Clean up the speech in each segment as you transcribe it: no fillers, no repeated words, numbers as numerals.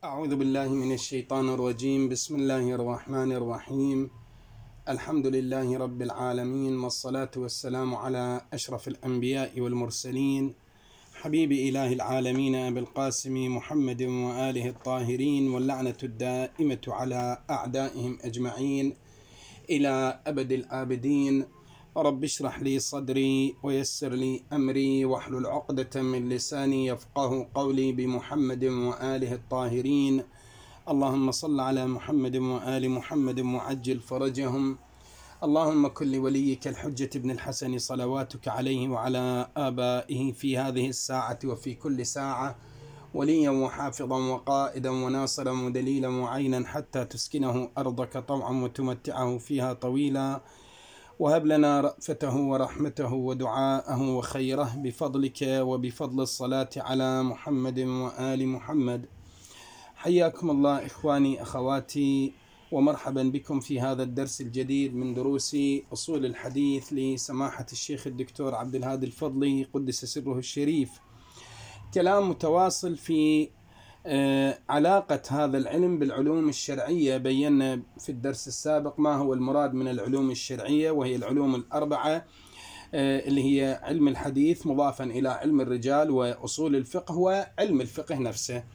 أعوذ بالله من الشيطان الرجيم. بسم الله الرحمن الرحيم. الحمد لله رب العالمين، والصلاة والسلام على أشرف الأنبياء والمرسلين، حبيب إله العالمين أبي القاسم محمد وآله الطاهرين، واللعنة الدائمة على أعدائهم أجمعين إلى أبد الآبدين. رب اشرح لي صدري ويسر لي أمري واحلل عقدة من لساني يفقه قولي، بمحمد وآله الطاهرين. اللهم صل على محمد وآل محمد وعجل فرجهم. اللهم كن لوليك الحجة ابن الحسن صلواتك عليه وعلى آبائه في هذه الساعة وفي كل ساعة وليا وحافظا وقائدا وناصرا ودليلا وعينا، حتى تسكنه أرضك طوعا وتمتعه فيها طويلا، وهب لنا رأفته ورحمته ودعاءه وخيره بفضلك وبفضل الصلاة على محمد وآل محمد. حياكم الله إخواني أخواتي، ومرحبا بكم في هذا الدرس الجديد من دروس أصول الحديث لسماحة الشيخ الدكتور عبد الهادي الفضلي قدس سره الشريف. كلام متواصل في علاقة هذا العلم بالعلوم الشرعية. بينا في الدرس السابق ما هو المراد من العلوم الشرعية، وهي العلوم الأربعة اللي هي علم الحديث مضافا إلى علم الرجال وأصول الفقه وعلم الفقه نفسه.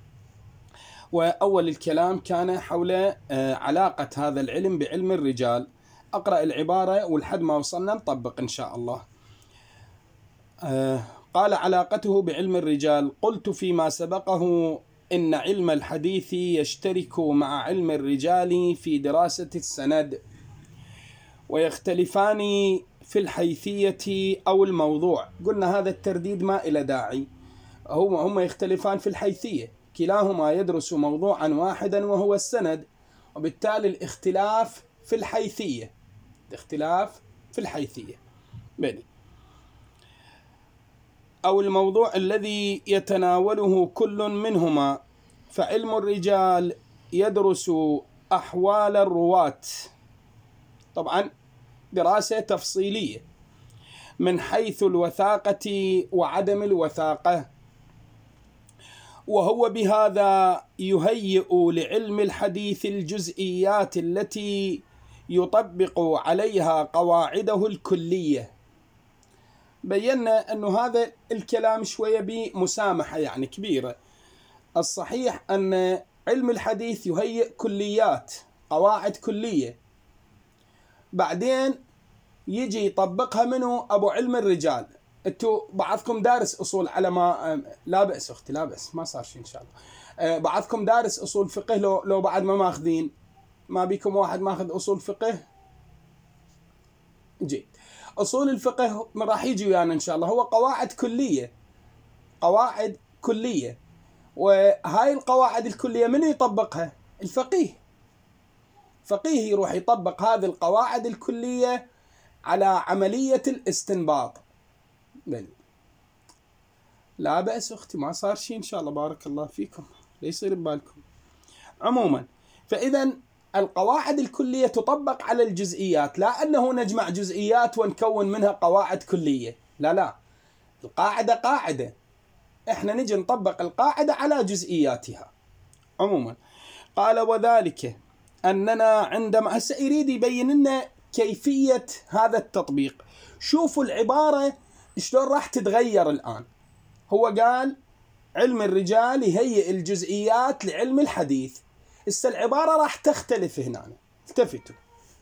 وأول الكلام كان حول علاقة هذا العلم بعلم الرجال. أقرأ العبارة ولحد ما وصلنا نطبق إن شاء الله. قال: علاقته بعلم الرجال. قلت فيما سبقه إن علم الحديث يشترك مع علم الرجال في دراسة السند، ويختلفان في الحيثية أو الموضوع. قلنا هذا الترديد ما إلى داعي، هم يختلفان في الحيثية، كلاهما يدرس موضوعا واحدا وهو السند، وبالتالي الاختلاف في الحيثية. بني أو الموضوع الذي يتناوله كل منهما. فعلم الرجال يدرس أحوال الرواة، طبعا دراسة تفصيلية، من حيث الوثاقة وعدم الوثاقة، وهو بهذا يهيئ لعلم الحديث الجزئيات التي يطبق عليها قواعده الكلية. بينا أنه هذا الكلام شوية بمسامحة يعني كبيرة. الصحيح أن علم الحديث يهيئ كليات، قواعد كلية، بعدين يجي يطبقها منه أبو علم الرجال. انتوا بعضكم دارس أصول على ما لا بأس أختي، لا بأس، ما صار شيء إن شاء الله. بعضكم دارس أصول فقه، لو بعد ما ماخذين، ما بيكم واحد ماخذ أصول فقه؟ جيد. أصول الفقه راح يجي ويانا إن شاء الله، هو قواعد كلية، وهاي القواعد الكلية من يطبقها؟ الفقيه يروح يطبق هذه القواعد الكلية على عملية الاستنباط. لا بأس أختي، ما صار شيء إن شاء الله، بارك الله فيكم، لا يصير ببالكم. عموما فإذا القواعد الكلية تطبق على الجزئيات، لا أنه نجمع جزئيات ونكون منها قواعد كلية، لا، القاعدة قاعدة، إحنا نجي نطبق القاعدة على جزئياتها. عموما قال: وذلك أننا عندما هسه يريد يبين لنا كيفية هذا التطبيق. شوفوا العبارة شلون راح تتغير الآن. هو قال علم الرجال يهيئ الجزئيات لعلم الحديث، هسه العبارة راح تختلف هنا، التفتوا.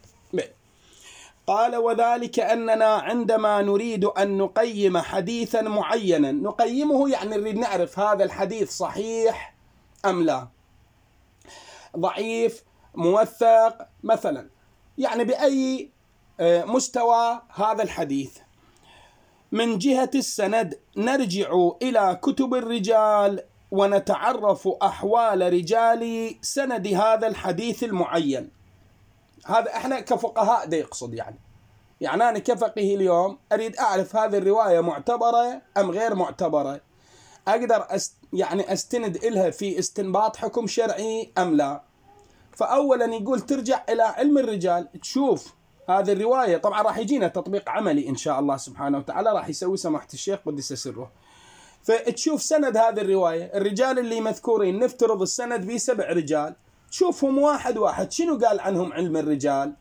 قال: وذلك أننا عندما نريد أن نقيم حديثا معينا، نقيمه يعني نريد نعرف هذا الحديث صحيح أم لا، ضعيف، موثق مثلا، يعني بأي مستوى هذا الحديث. من جهة السند نرجع إلى كتب الرجال ونتعرف أحوال رجال سند هذا الحديث المعين. هذا احنا كفقهاء ده يقصد، يعني أنا كفقيه اليوم أريد أعرف هذه الرواية معتبرة أم غير معتبرة، أقدر أستند إلها في استنباط حكم شرعي أم لا. فأولا يقول ترجع إلى علم الرجال، تشوف هذه الرواية. طبعا راح يجينا تطبيق عملي إن شاء الله سبحانه وتعالى، راح يسوي سماحة الشيخ قدس سره. فتشوف سند هذه الرواية، الرجال اللي مذكورين نفترض السند به 7 رجال، تشوفهم واحد واحد شنو قال عنهم علم الرجال.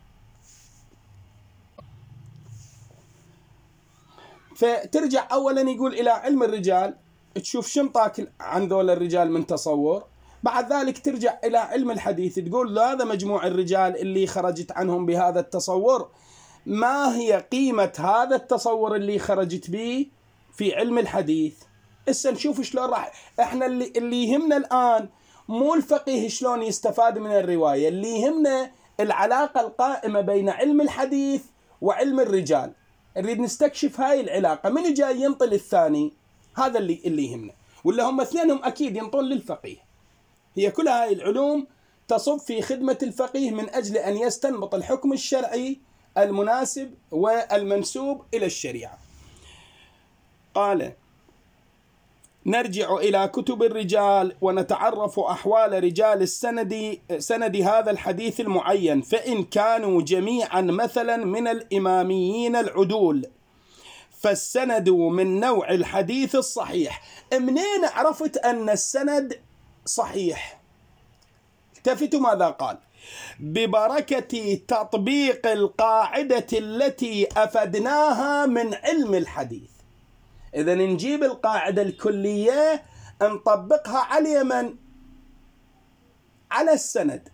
فترجع أولا يقول إلى علم الرجال، تشوف شنطاك عن ذول الرجال من تصور. بعد ذلك ترجع إلى علم الحديث، تقول هذا مجموع الرجال اللي خرجت عنهم بهذا التصور، ما هي قيمة هذا التصور اللي خرجت به في علم الحديث. هسه نشوف شلون راح احنا اللي يهمنا الآن مو الفقيه شلون يستفاد من الرواية، اللي يهمنا العلاقة القائمة بين علم الحديث وعلم الرجال. نريد نستكشف هاي العلاقة، من جاي ينطل الثاني، هذا اللي يهمنا، ولا هم اثنينهم أكيد ينطون للفقيه. هي كل هاي العلوم تصب في خدمة الفقيه من أجل أن يستنبط الحكم الشرعي المناسب والمنسوب إلى الشريعة. قال: نرجع إلى كتب الرجال ونتعرف أحوال رجال سند هذا الحديث المعين، فإن كانوا جميعا مثلا من الإماميين العدول فالسند من نوع الحديث الصحيح. منين عرفت أن السند صحيح؟ التفتوا ماذا قال: ببركة تطبيق القاعدة التي أفدناها من علم الحديث. إذا نجيب القاعدة الكلية نطبقها على من؟ على السند،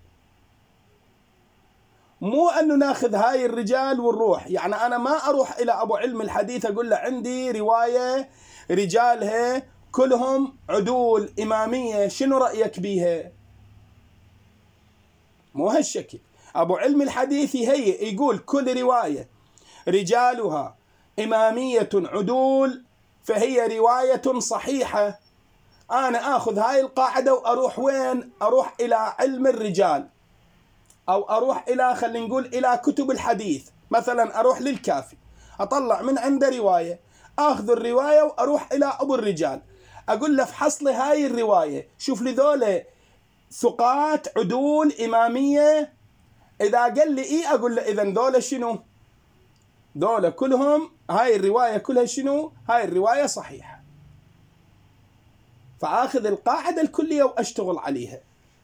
مو أنه ناخذ هاي الرجال ونروح. يعني أنا ما أروح إلى أبو علم الحديث أقول له عندي رواية رجالها كلهم عدول إمامية، شنو رأيك بيها؟ مو هالشكل. أبو علم الحديث هي يقول كل رواية رجالها إمامية عدول فهي رواية صحيحة. أنا أخذ هاي القاعدة وأروح وين؟ أروح إلى علم الرجال، أو أروح إلى خلينا نقول إلى كتب الحديث. مثلا أروح للكافي أطلع من عنده رواية، أخذ الرواية وأروح إلى أبو الرجال أقول له افحص لي هاي الرواية، شوف لي ذولا ثقات عدول إمامية. إذا قال لي إيه أقول له إذن ذولا شنو؟ ذولا كلهم هاي الرواية كلها شنو؟ هاي الرواية صحيحة. فآخذ القاعدة الكلية وأشتغل عليها.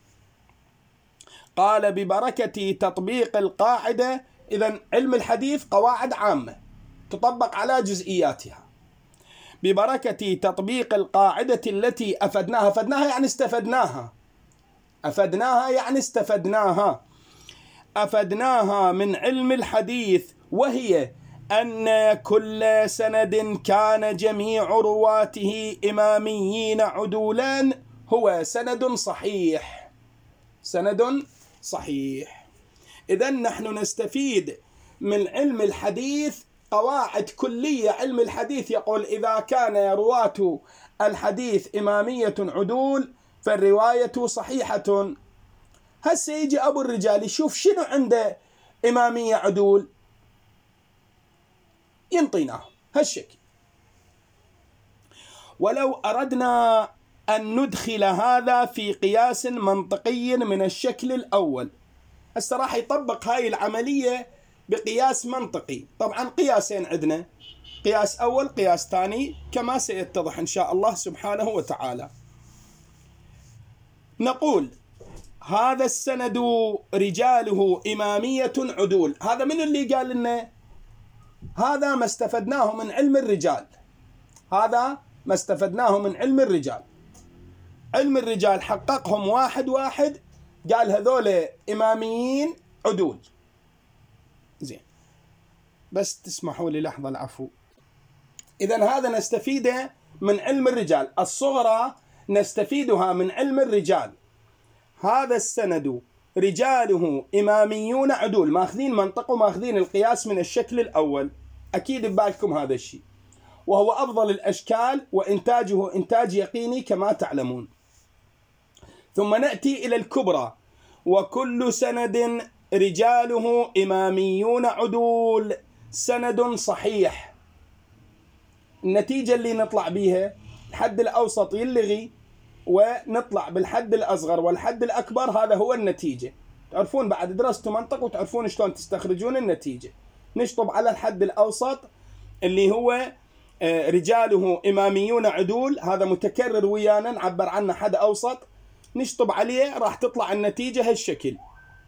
قال: ببركة تطبيق القاعدة. إذن علم الحديث قواعد عامة تطبق على جزئياتها. ببركة تطبيق القاعدة التي أفدناها. أفدناها يعني استفدناها، أفدناها يعني استفدناها، أفدناها من علم الحديث، وهي أن كل سند كان جميع رواته إماميين عدولا هو سند صحيح. سند صحيح. إذن نحن نستفيد من علم الحديث قواعد كلية. علم الحديث يقول إذا كان رواة الحديث إمامية عدول فالرواية صحيحة. هسه يجي أبو الرجال يشوف شنو عنده إمامية عدول ينطيناه هالشكل. ولو أردنا أن ندخل هذا في قياس منطقي من الشكل الأول، هسه راح يطبق هاي العملية بقياس منطقي. طبعا قياسين عندنا، قياس أول قياس ثاني كما سيتضح إن شاء الله سبحانه وتعالى. نقول هذا السند رجاله إمامية عدول. هذا من اللي قال لنا؟ هذا ما استفدناه من علم الرجال، هذا ما استفدناه من علم الرجال. علم الرجال حققهم واحد واحد، قال هذول إماميين عدول. زين، بس تسمحوا لي لحظة العفو. إذن هذا نستفيده من علم الرجال، الصغرى نستفيدها من علم الرجال. هذا السند رجاله إماميون عدول، ماخذين منطق وماخذين القياس من الشكل الأول، أكيد ببالكم هذا الشيء، وهو أفضل الأشكال وإنتاجه إنتاج يقيني كما تعلمون. ثم نأتي إلى الكبرى: وكل سند رجاله إماميون عدول سند صحيح. النتيجة اللي نطلع بيها الحد الأوسط يلغي ونطلع بالحد الأصغر والحد الأكبر، هذا هو النتيجة. تعرفون بعد درستوا منطق وتعرفون شلون تستخرجون النتيجة. نشطب على الحد الأوسط اللي هو رجاله إماميون عدول، هذا متكرر ويانا، نعبر عنه حد أوسط، نشطب عليه راح تطلع النتيجة هالشكل.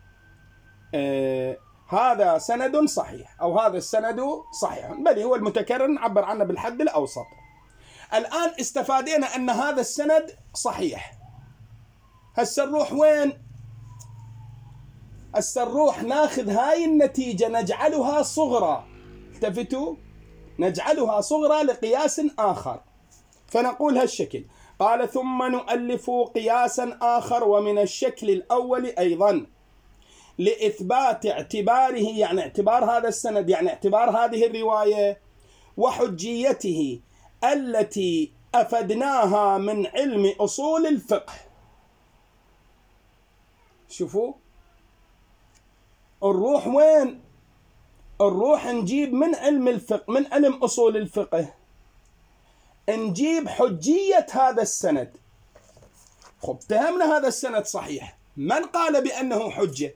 هذا سند صحيح أو هذا السند صحيح، بل هو المتكرر نعبر عنه بالحد الأوسط. الآن استفادينا أن هذا السند صحيح. هسه نروح وين؟ هسه نروح ناخذ هاي النتيجة نجعلها صغرى، التفتوا، نجعلها صغرى لقياس آخر، فنقول هالشكل. قال ثم نؤلف قياسا آخر ومن الشكل الأول أيضا لإثبات اعتباره، يعني اعتبار هذا السند، يعني اعتبار هذه الرواية، وحجيته التي أفدناها من علم أصول الفقه. شوفوا نروح وين؟ نروح نجيب من علم الفقه، من علم أصول الفقه، نجيب حجية هذا السند. خب فهمنا هذا السند صحيح، من قال بأنه حجة؟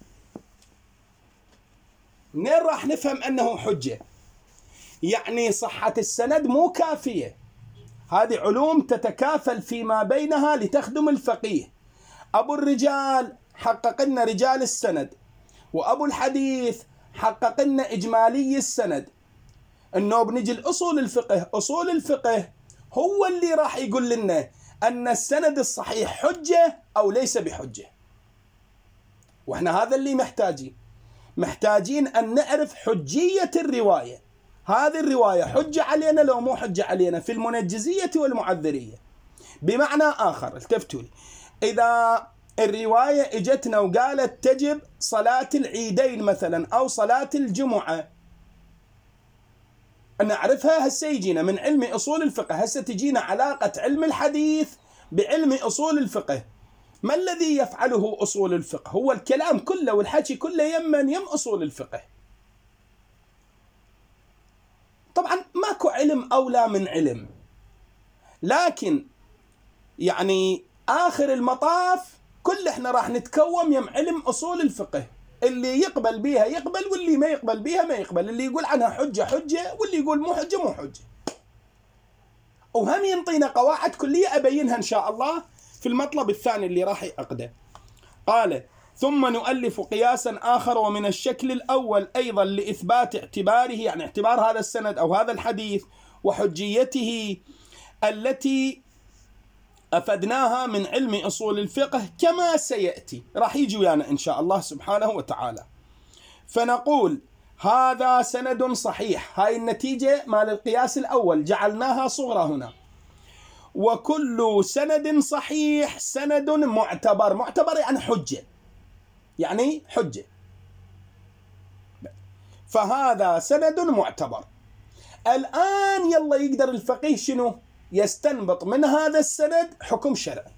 منين راح نفهم أنه حجة؟ يعني صحة السند مو كافية، هذه علوم تتكافل فيما بينها لتخدم الفقيه. أبو الرجال حقق لنا رجال السند، وأبو الحديث حقق لنا إجمالي السند. إنه بنجي لأصول الفقه، أصول الفقه هو اللي راح يقول لنا أن السند الصحيح حجة أو ليس بحجة. وإحنا هذا اللي محتاجين أن نعرف حجية الرواية. هذه الرواية حجة علينا لو مو حجة علينا في المنجزية والمعذرية. بمعنى آخر، التفتوا لي، إذا الرواية اجتنا وقالت تجب صلاة العيدين مثلا أو صلاة الجمعة، نعرفها. هسه يجينا من علم أصول الفقه، هسه تجينا علاقة علم الحديث بعلم أصول الفقه. ما الذي يفعله أصول الفقه؟ هو الكلام كله والحكي كله يم أصول الفقه. طبعا ماكو علم أولى من علم، لكن يعني آخر المطاف كل احنا راح نتكوم يم علم أصول الفقه. اللي يقبل بيها يقبل، واللي ما يقبل بيها ما يقبل، اللي يقول عنها حجة حجة، واللي يقول مو حجة مو حجة. وهم ينطينا قواعد كلية أبينها إن شاء الله في المطلب الثاني اللي راح يعقده. قال ثم نؤلف قياسا آخر ومن الشكل الأول أيضا لإثبات اعتباره، يعني اعتبار هذا السند أو هذا الحديث وحجيته التي أفدناها من علم أصول الفقه كما سيأتي، راح يجي ويانا إن شاء الله سبحانه وتعالى. فنقول هذا سند صحيح، هاي النتيجة مال القياس الأول جعلناها صغرى هنا. وكل سند صحيح سند معتبر، معتبر يعني حجة، يعني حجة. فهذا سند معتبر. الآن يلا يقدر الفقيه شنو؟ يستنبط من هذا السند حكم شرعي.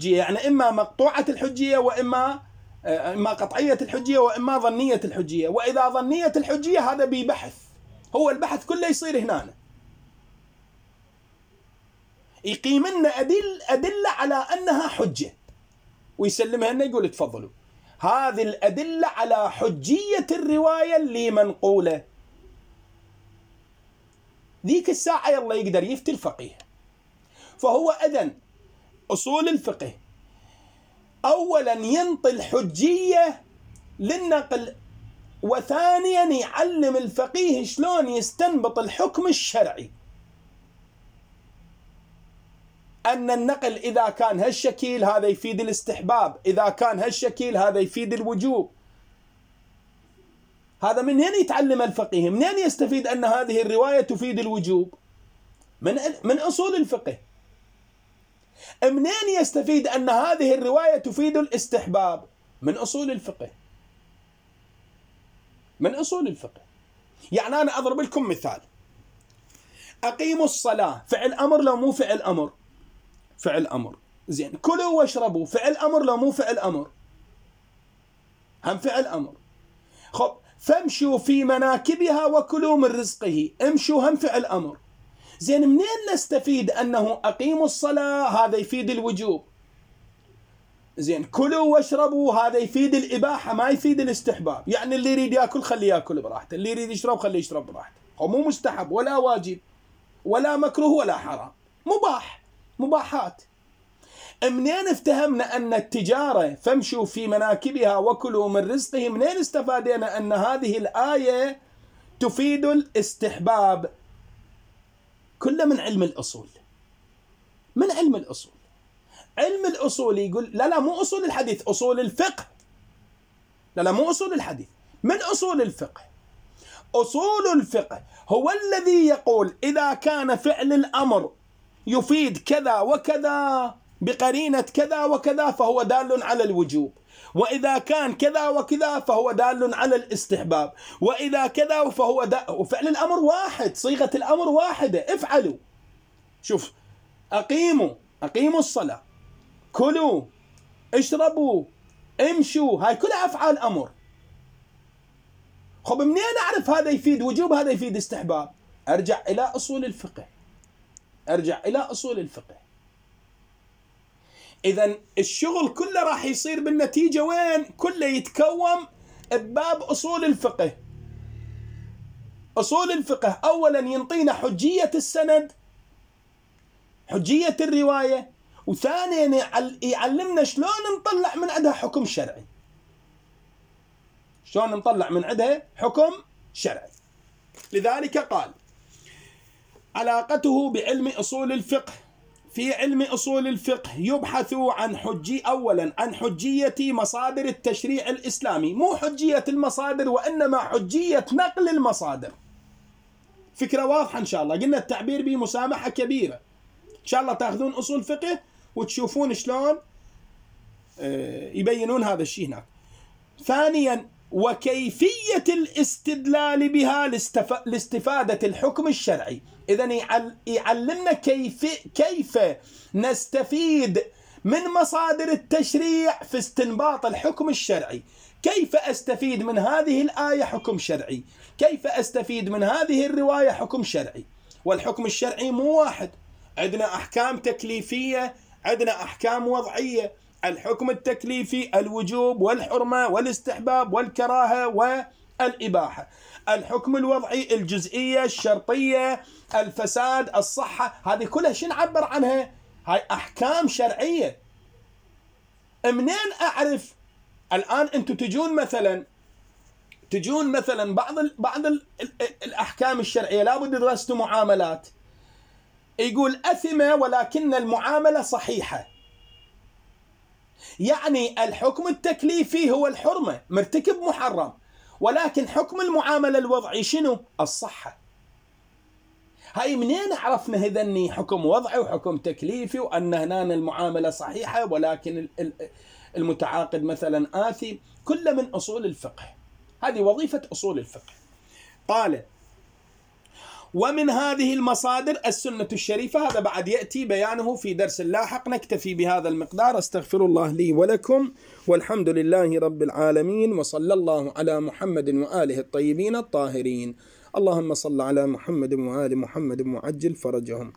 الحجية، يعني إما مقطوعة الحجية إما قطعية الحجية وإما ظنية الحجية. وإذا ظنية الحجية هذا ببحث، هو البحث كله يصير هنا، يقيم لنا أدلة على أنها حجة ويسلمها لنا، يقول تفضلوا هذه الأدلة على حجية الرواية اللي منقولة. ذيك الساعة يلا يقدر يفتي الفقيه. فهو أذن أصول الفقه أولا ينطي الحجية للنقل، وثانيا يعلم الفقيه شلون يستنبط الحكم الشرعي، أن النقل إذا كان هالشكل هذا يفيد الاستحباب، إذا كان هالشكل هذا يفيد الوجوب. هذا من هنا يتعلم الفقيه، من هنا يستفيد أن هذه الرواية تفيد الوجوب، من أصول الفقه. منين يستفيد أن هذه الرواية تفيد الاستحباب؟ من أصول الفقه، من أصول الفقه. يعني أنا أضرب لكم مثال، أقيموا الصلاة فعل أمر لو مو فعل أمر؟ فعل أمر. زين، كلوا واشربوا فعل أمر لو مو فعل أمر؟ هم فعل أمر. خب، فامشوا في مناكبها وكلوا من رزقه، امشوا هم فعل أمر. زين، منين نستفيد أنه أقيموا الصلاة هذا يفيد الوجوب؟ زين، كلوا واشربوا هذا يفيد الإباحة ما يفيد الاستحباب. يعني اللي يريد يأكل خليه يأكل براحته، اللي يريد يشرب خليه يشرب براحته. هو مو مستحب ولا واجب ولا مكروه ولا حرام، مباح، مباحات. منين افتهمنا أن التجارة فامشوا في مناكبها وكلوا من رزقه؟ منين استفادنا أن هذه الآية تفيد الاستحباب؟ كله من علم الأصول، من علم الأصول. علم الأصول يقول لا مو أصول الحديث، أصول الفقه. لا مو أصول الحديث، من أصول الفقه. أصول الفقه هو الذي يقول إذا كان فعل الأمر يفيد كذا وكذا بقرينة كذا وكذا فهو دال على الوجوب، وإذا كان كذا وكذا فهو دال على الاستحباب، وإذا كذا فهو وفعل الأمر واحد، صيغة الأمر واحدة، افعلوا. شوف، أقيموا الصلاة، كلوا، اشربوا، امشوا، هاي كلها أفعال أمر. خب منين أعرف هذا يفيد وجوب هذا يفيد استحباب؟ أرجع إلى أصول الفقه، أرجع إلى أصول الفقه. إذن الشغل كله راح يصير بالنتيجة وين؟ كله يتكون بباب أصول الفقه. أصول الفقه أولا ينطينا حجية السند، حجية الرواية، وثانيا يعلمنا شلون نطلع من عندها حكم شرعي، شلون نطلع من عندها حكم شرعي. لذلك قال علاقته بعلم أصول الفقه. في علم أصول الفقه يبحث عن أولا عن حجية مصادر التشريع الإسلامي، مو حجية المصادر وإنما حجية نقل المصادر. فكرة واضحة إن شاء الله، قلنا التعبير بمسامحة كبيرة. إن شاء الله تأخذون أصول فقه وتشوفون شلون يبينون هذا الشيء هناك. ثانيا وكيفية الاستدلال بها لاستفادة الحكم الشرعي. إذن يعلمنا كيف نستفيد من مصادر التشريع في استنباط الحكم الشرعي. كيف أستفيد من هذه الآية حكم شرعي؟ كيف أستفيد من هذه الرواية حكم شرعي؟ والحكم الشرعي مو واحد، عندنا أحكام تكليفية، عندنا أحكام وضعية. الحكم التكليفي الوجوب والحرمة والاستحباب والكراهة والإباحة. الحكم الوضعي الجزئية، الشرطية، الفساد، الصحة. هذه كلها شو نعبر عنها؟ هاي أحكام شرعية. منين أعرف الآن؟ أنتم تجون مثلا بعض الأحكام الشرعية لابد درستوا معاملات، يقول أثمة ولكن المعاملة صحيحة. يعني الحكم التكليفي هو الحرمة، مرتكب محرم، ولكن حكم المعاملة الوضعي شنو؟ الصحة. هاي منين عرفنا هذني حكم وضعي وحكم تكليفي وأن هنا المعاملة صحيحة ولكن المتعاقد مثلا آثم؟ كل من أصول الفقه، هذه وظيفة أصول الفقه. قال ومن هذه المصادر السنة الشريفة، هذا بعد يأتي بيانه في درس لاحق. نكتفي بهذا المقدار. استغفر الله لي ولكم، والحمد لله رب العالمين، وصلى الله على محمد وآله الطيبين الطاهرين. اللهم صل على محمد وآل محمد وعجل فرجهم.